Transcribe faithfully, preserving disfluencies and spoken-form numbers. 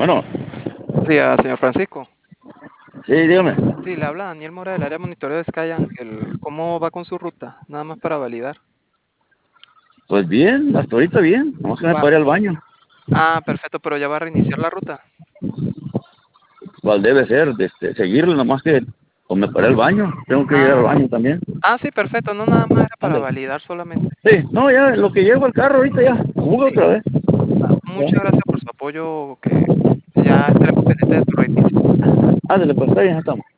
Bueno, Días, señor Francisco. sí, dígame. Sí, le habla Daniel Mora del área de monitoreo de Sky Ángel. ¿Cómo va con su ruta? Nada más para validar. Pues bien, hasta ahorita bien. Vamos que me Va. paré al baño. Ah, perfecto, pero ya va a reiniciar la ruta. ¿Cuál debe ser? De este, seguirlo, nomás que pues me paré al baño. Tengo que llegar al Ah, baño también. ah, sí, perfecto. No, nada más era para Ándale. validar solamente. Sí, no, ya, lo que llego al carro ahorita ya. Jugo Sí. otra vez. Ah, Ya. muchas gracias por su apoyo, que ya estaremos pendientes de su reinicio. Ándale, pues está bien, ya estamos.